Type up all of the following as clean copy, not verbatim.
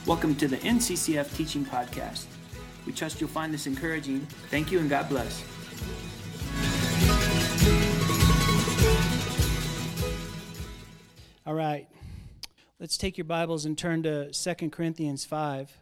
Welcome to the NCCF Teaching Podcast. We trust you'll find this encouraging. Thank you and God bless. All right, let's take your Bibles and turn to 2 Corinthians 5.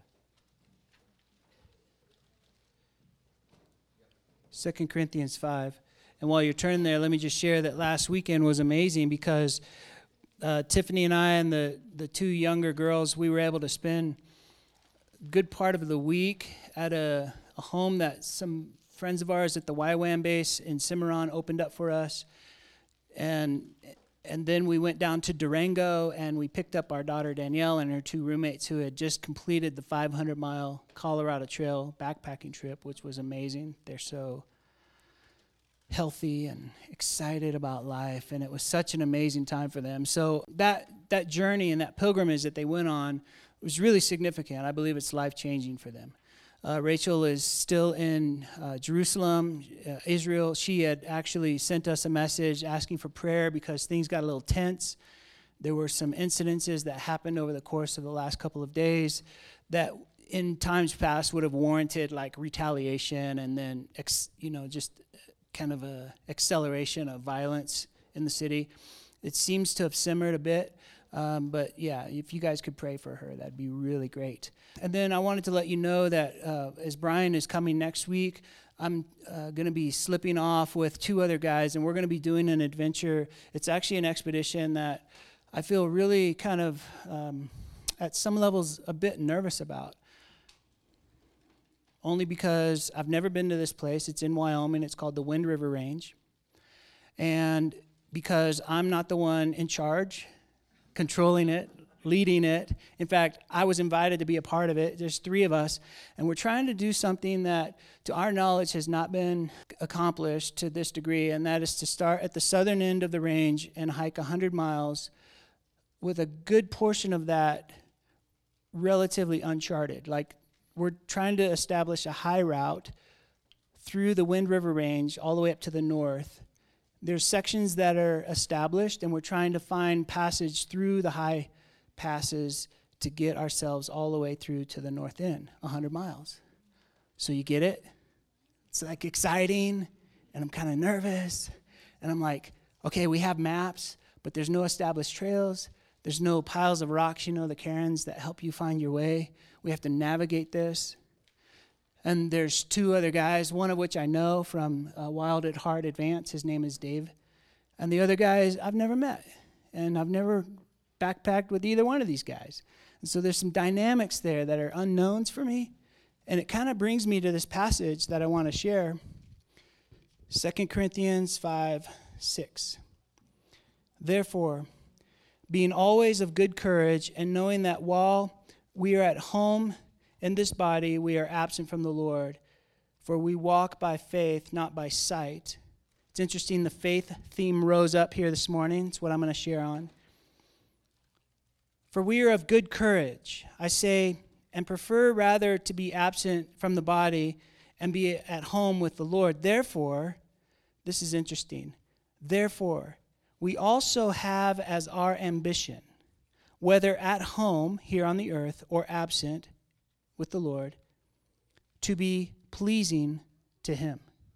2 Corinthians 5. And while you're turning there, let me just share that last weekend was amazing because Tiffany and I and the two younger girls, we were able to spend a good part of the week at a home that some friends of ours at the YWAM base in Cimarron opened up for us. And then we went down to Durango and we picked up our daughter Danielle and her two roommates who had just completed the 500-mile Colorado Trail backpacking trip, which was amazing. They're so healthy and excited about life, and it was such an amazing time for them. So that journey and that pilgrimage that they went on was really significant. I believe it's life-changing for them. Rachel is still in Jerusalem, Israel. She had actually sent us a message asking for prayer because things got a little tense. There were some incidences that happened over the course of the last couple of days that in times past would have warranted like retaliation and then just kind of a acceleration of violence in the city. It seems to have simmered a bit, but yeah, if you guys could pray for her, that'd be really great. And then I wanted to let you know that as Brian is coming next week, I'm going to be slipping off with two other guys, and we're going to be doing an adventure. It's actually an expedition that I feel really kind of, at some levels, a bit nervous about. Only because I've never been to this place. It's in Wyoming. It's called the Wind River Range. And because I'm not the one in charge, controlling it, leading it. In fact, I was invited to be a part of it. There's 3 of us. And we're trying to do something that, to our knowledge, has not been accomplished to this degree. And that is to start at the southern end of the range and hike 100 miles with a good portion of that relatively uncharted. Like, we're trying to establish a high route through the Wind River Range all the way up to the north. There's sections that are established, and we're trying to find passage through the high passes to get ourselves all the way through to the north end, 100 miles. So you get it? It's like exciting, and I'm kind of nervous. And I'm like, okay, we have maps, but there's no established trails. There's no piles of rocks, the cairns that help you find your way. We have to navigate this. And there's 2 other guys, one of which I know from Wild at Heart Advance. His name is Dave. And the other guys I've never met. And I've never backpacked with either one of these guys. And so there's some dynamics there that are unknowns for me. And it kind of brings me to this passage that I want to share. 2 Corinthians 5:6. Therefore, being always of good courage, and knowing that while we are at home in this body, we are absent from the Lord, for we walk by faith, not by sight. It's interesting, the faith theme rose up here this morning. It's what I'm going to share on. For we are of good courage, I say, and prefer rather to be absent from the body and be at home with the Lord. Therefore, this is interesting, therefore, we also have as our ambition, whether at home here on the earth or absent with the Lord, to be pleasing to Him.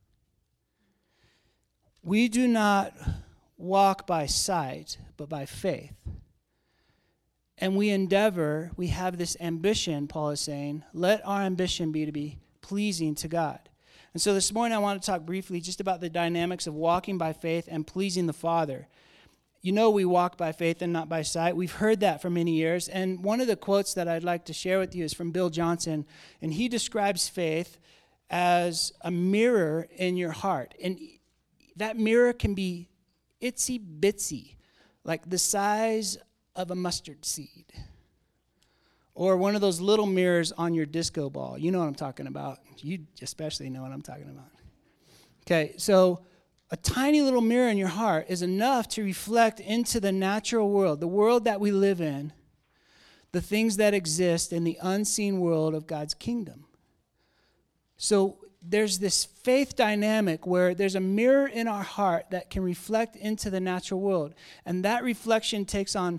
We do not walk by sight, but by faith. And we have this ambition, Paul is saying, let our ambition be to be pleasing to God. And so this morning I want to talk briefly just about the dynamics of walking by faith and pleasing the Father. We walk by faith and not by sight. We've heard that for many years. And one of the quotes that I'd like to share with you is from Bill Johnson. And he describes faith as a mirror in your heart. And that mirror can be itsy bitsy, like the size of a mustard seed. Or one of those little mirrors on your disco ball. You know what I'm talking about. You especially know what I'm talking about. Okay, so a tiny little mirror in your heart is enough to reflect into the natural world, the world that we live in, the things that exist in the unseen world of God's kingdom. So there's this faith dynamic where there's a mirror in our heart that can reflect into the natural world. And that reflection takes on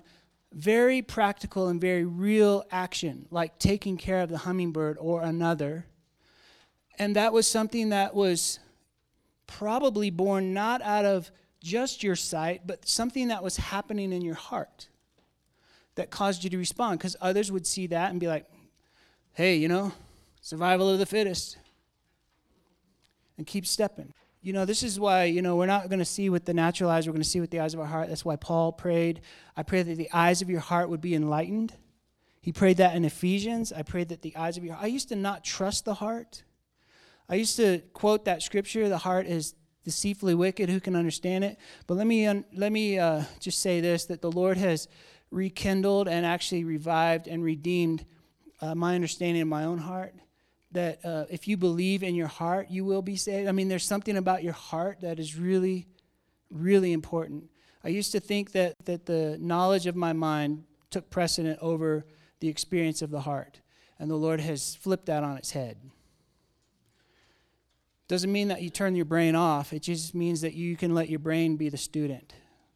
very practical and very real action, like taking care of the hummingbird or another. And that was something that was probably born not out of just your sight, but something that was happening in your heart that caused you to respond, because others would see that and be like, hey, survival of the fittest, and keep stepping. This is why, we're not going to see with the natural eyes, we're going to see with the eyes of our heart. That's why Paul prayed, I pray that the eyes of your heart would be enlightened. He prayed that in Ephesians. I prayed that the eyes of your heart. I used to not trust the heart. I used to quote that scripture, the heart is deceitfully wicked, who can understand it? But let me just say this, that the Lord has rekindled and actually revived and redeemed my understanding of my own heart, that if you believe in your heart, you will be saved. I mean, there's something about your heart that is really, really important. I used to think that the knowledge of my mind took precedent over the experience of the heart, and the Lord has flipped that on its head. Doesn't mean that you turn your brain off. It just means that you can let your brain be the student.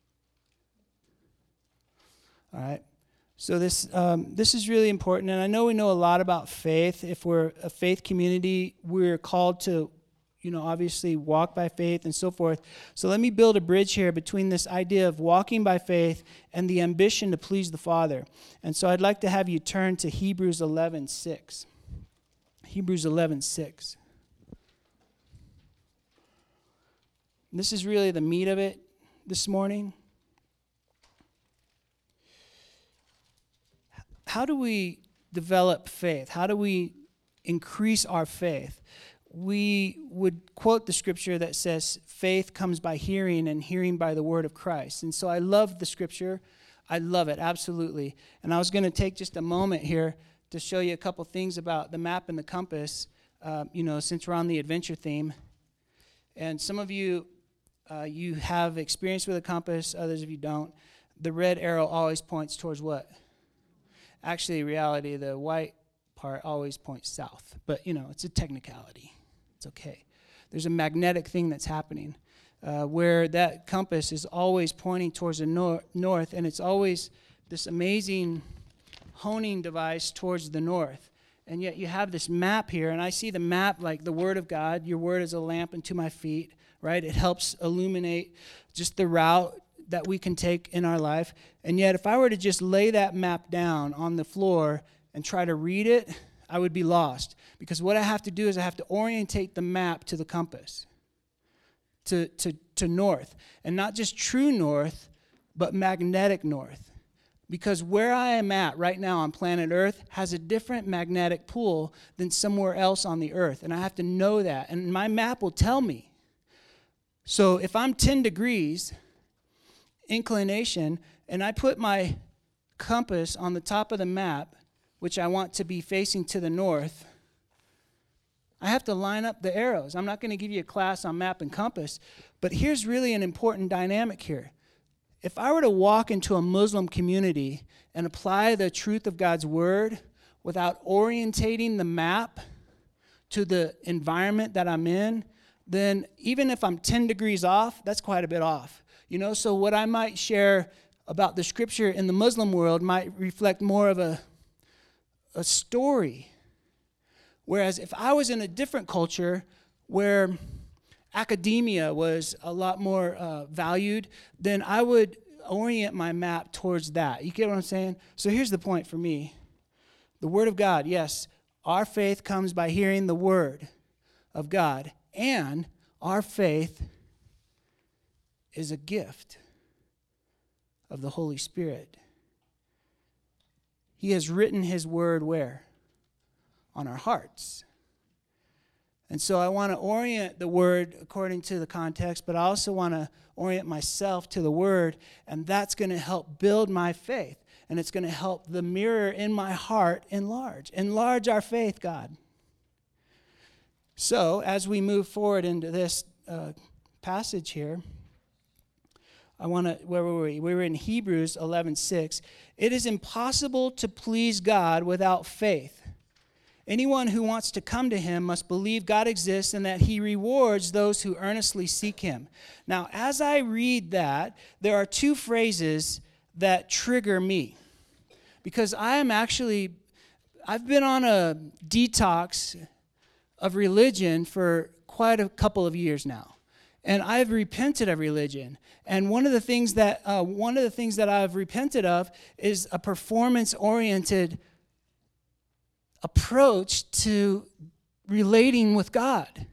All right. So this is really important, and I know we know a lot about faith. If we're a faith community, we're called to, obviously walk by faith and so forth. So let me build a bridge here between this idea of walking by faith and the ambition to please the Father. And so I'd like to have you turn to Hebrews 11:6. Hebrews 11:6. This is really the meat of it this morning. How do we develop faith? How do we increase our faith? We would quote the scripture that says, faith comes by hearing and hearing by the word of Christ. And so I love the scripture. I love it, absolutely. And I was going to take just a moment here to show you a couple things about the map and the compass, since we're on the adventure theme. And some of you, you have experience with a compass, others of you don't. The red arrow always points towards what? Actually, in reality, the white part always points south. But, it's a technicality. It's okay. There's a magnetic thing that's happening where that compass is always pointing towards the north, and it's always this amazing honing device towards the north. And yet you have this map here, and I see the map like the Word of God. Your Word is a lamp unto my feet, right? It helps illuminate just the route that we can take in our life. And yet if I were to just lay that map down on the floor and try to read it, I would be lost. Because what I have to do is I have to orientate the map to the compass, to north. And not just true north, but magnetic north. Because where I am at right now on planet Earth has a different magnetic pull than somewhere else on the earth. And I have to know that. And my map will tell me. So if I'm 10 degrees inclination, and I put my compass on the top of the map, which I want to be facing to the north, I have to line up the arrows. I'm not going to give you a class on map and compass, but here's really an important dynamic here. If I were to walk into a Muslim community and apply the truth of God's word without orientating the map to the environment that I'm in, then even if I'm 10 degrees off, that's quite a bit off. So what I might share about the scripture in the Muslim world might reflect more of a story. Whereas if I was in a different culture where academia was a lot more valued, then I would orient my map towards that. You get what I'm saying? So here's the point for me. The Word of God, yes, our faith comes by hearing the Word of God, and our faith is a gift of the Holy Spirit. He has written His Word where? On our hearts. And so I want to orient the Word according to the context, but I also want to orient myself to the Word, and that's going to help build my faith, and it's going to help the mirror in my heart enlarge. Enlarge our faith, God. So as we move forward into this passage here, where were we? We were in Hebrews 11:6. It is impossible to please God without faith. Anyone who wants to come to Him must believe God exists and that He rewards those who earnestly seek Him. Now, as I read that, there are two phrases that trigger me. because I've been on a detox of religion for quite a couple of years now. And I've repented of religion. And one of the things that I've repented of is a performance-oriented approach to relating with God.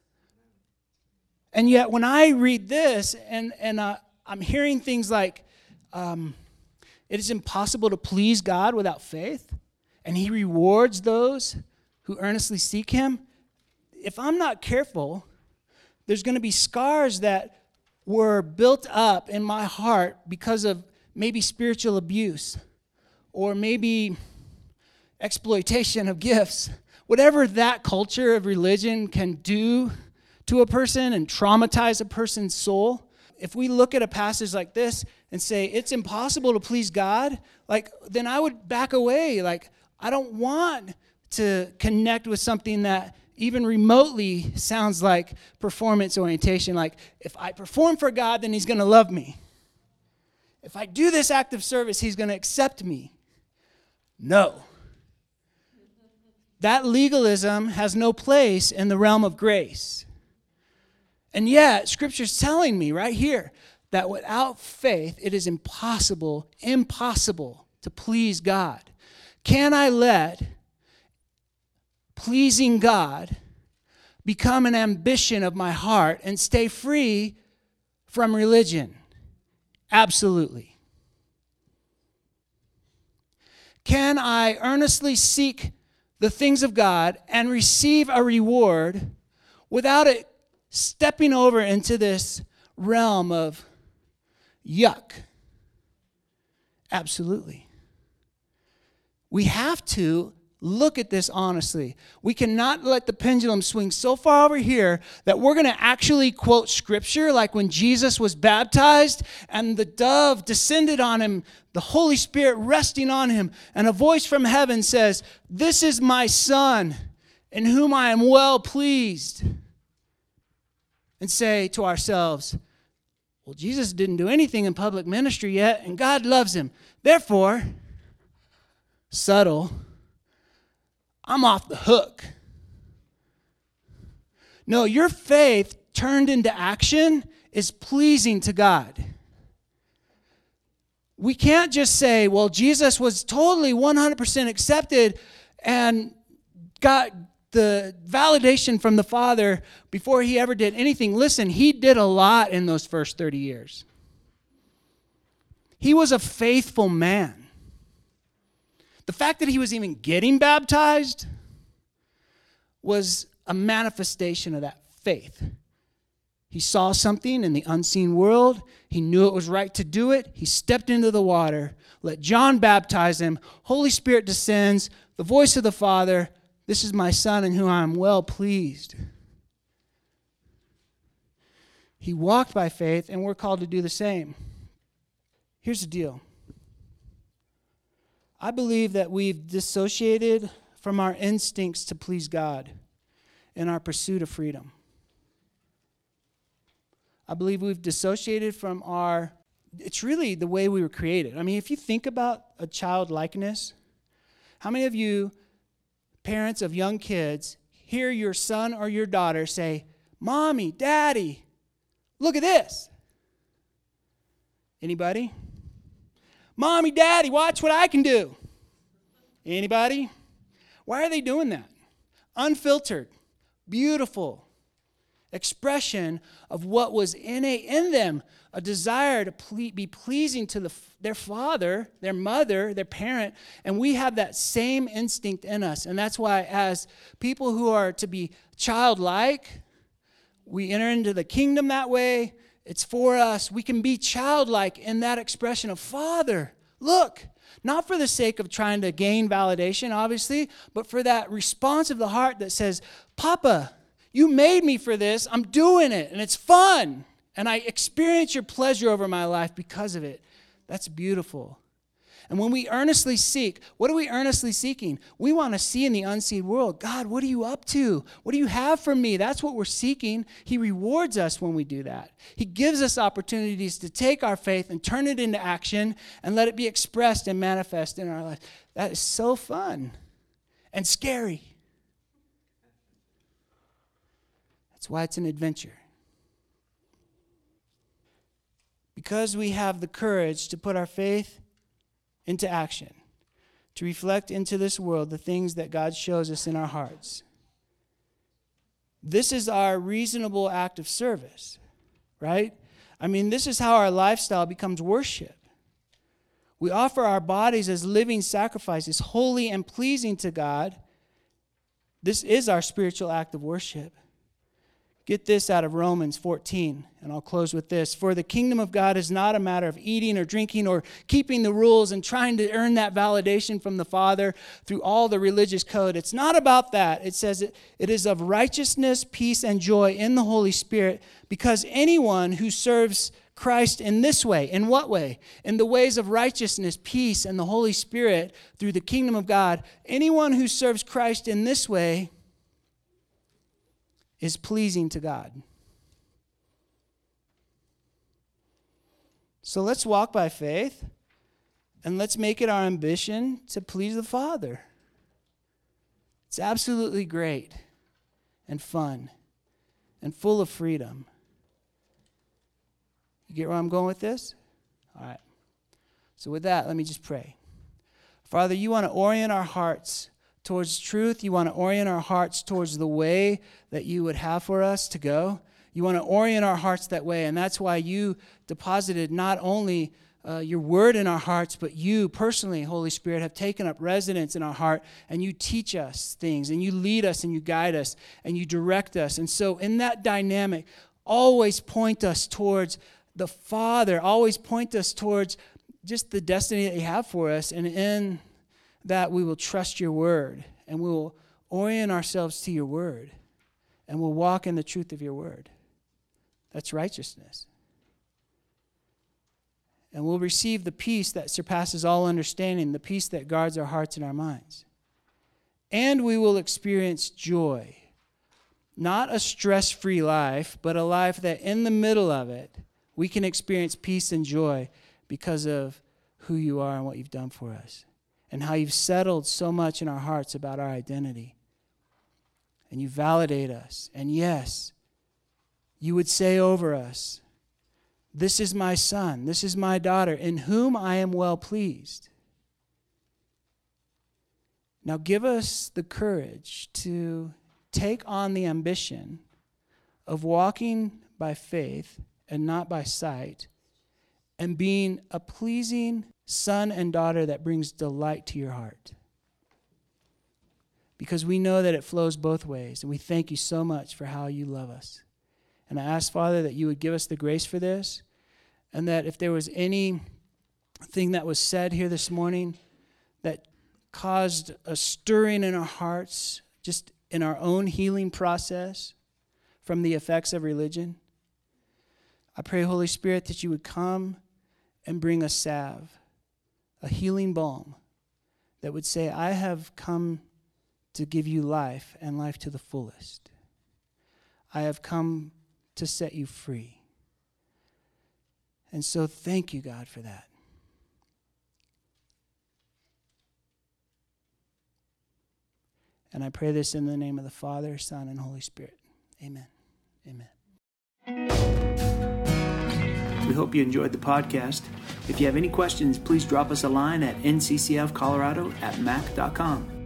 And yet when I read this and I'm hearing things like, it is impossible to please God without faith, and he rewards those who earnestly seek him. If I'm not careful, there's going to be scars that were built up in my heart because of maybe spiritual abuse or maybe exploitation of gifts. Whatever that culture of religion can do to a person and traumatize a person's soul. If we look at a passage like this and say it's impossible to please God, then I would back away. I don't want to connect with something that even remotely sounds like performance orientation. Like, if I perform for God, then he's going to love me. If I do this act of service, he's going to accept me. No. That legalism has no place in the realm of grace. And yet, Scripture's telling me right here that without faith, it is impossible to please God. Can I let pleasing God become an ambition of my heart and stay free from religion? Absolutely. Can I earnestly seek the things of God and receive a reward without it stepping over into this realm of yuck? Absolutely. We have to look at this honestly. We cannot let the pendulum swing so far over here that we're going to actually quote Scripture, like when Jesus was baptized and the dove descended on him, the Holy Spirit resting on him, and a voice from heaven says, "This is my Son, in whom I am well pleased." And say to ourselves, well, Jesus didn't do anything in public ministry yet, and God loves him. Therefore, subtle, I'm off the hook. No, your faith turned into action is pleasing to God. We can't just say, well, Jesus was totally 100% accepted and got the validation from the Father before he ever did anything. Listen, he did a lot in those first 30 years. He was a faithful man. The fact that he was even getting baptized was a manifestation of that faith. He saw something in the unseen world. He knew it was right to do it. He stepped into the water, let John baptize him. Holy Spirit descends, the voice of the Father, "This is my Son in whom I am well pleased." He walked by faith, and we're called to do the same. Here's the deal. I believe that we've dissociated from our instincts to please God in our pursuit of freedom. I believe we've dissociated from it's really the way we were created. I mean, if you think about a child likeness, how many of you, parents of young kids, hear your son or your daughter say, "Mommy, Daddy, look at this"? Anybody? "Mommy, Daddy, watch what I can do"? Anybody? Why are they doing that? Unfiltered, beautiful expression of what was innate in them, a desire to be pleasing to their father, their mother, their parent, and we have that same instinct in us. And that's why as people who are to be childlike, we enter into the kingdom that way. It's for us. We can be childlike in that expression of, "Father, look," not for the sake of trying to gain validation, obviously, but for that response of the heart that says, "Papa, you made me for this. I'm doing it, and it's fun. And I experience your pleasure over my life because of it." That's beautiful. And when we earnestly seek, what are we earnestly seeking? We want to see in the unseen world, God, what are you up to? What do you have for me? That's what we're seeking. He rewards us when we do that. He gives us opportunities to take our faith and turn it into action and let it be expressed and manifest in our life. That is so fun and scary. That's why it's an adventure. Because we have the courage to put our faith into action, to reflect into this world the things that God shows us in our hearts. This is our reasonable act of service, right? I mean, this is how our lifestyle becomes worship. We offer our bodies as living sacrifices, holy and pleasing to God. This is our spiritual act of worship. Get this out of Romans 14, and I'll close with this. For the kingdom of God is not a matter of eating or drinking or keeping the rules and trying to earn that validation from the Father through all the religious code. It's not about that. It says it is of righteousness, peace, and joy in the Holy Spirit, because anyone who serves Christ in this way, in what way? In the ways of righteousness, peace, and the Holy Spirit through the kingdom of God, anyone who serves Christ in this way is pleasing to God. So let's walk by faith, and let's make it our ambition to please the Father. It's absolutely great and fun and full of freedom. You get where I'm going with this? All right. So with that, let me just pray. Father, you want to orient our hearts towards truth. You want to orient our hearts towards the way that you would have for us to go. You want to orient our hearts that way, and that's why you deposited not only your word in our hearts, but you personally, Holy Spirit, have taken up residence in our heart, and you teach us things, and you lead us, and you guide us, and you direct us. And so in that dynamic, always point us towards the Father, always point us towards just the destiny that you have for us, and in that we will trust your word, and we will orient ourselves to your word, and we'll walk in the truth of your word. That's righteousness. And we'll receive the peace that surpasses all understanding, the peace that guards our hearts and our minds. And we will experience joy. Not a stress-free life, but a life that in the middle of it, we can experience peace and joy because of who you are and what you've done for us, and how you've settled so much in our hearts about our identity. And you validate us. And yes, you would say over us, this is my son, this is my daughter, in whom I am well pleased. Now give us the courage to take on the ambition of walking by faith and not by sight, and being a pleasing son and daughter that brings delight to your heart. Because we know that it flows both ways, and we thank you so much for how you love us. And I ask, Father, that you would give us the grace for this, and that if there was anything that was said here this morning that caused a stirring in our hearts, just in our own healing process from the effects of religion, I pray, Holy Spirit, that you would come and bring a salve, a healing balm that would say, I have come to give you life and life to the fullest. I have come to set you free. And so thank you, God, for that. And I pray this in the name of the Father, Son, and Holy Spirit. Amen. Amen. We hope you enjoyed the podcast. If you have any questions, please drop us a line at nccfcolorado@mac.com.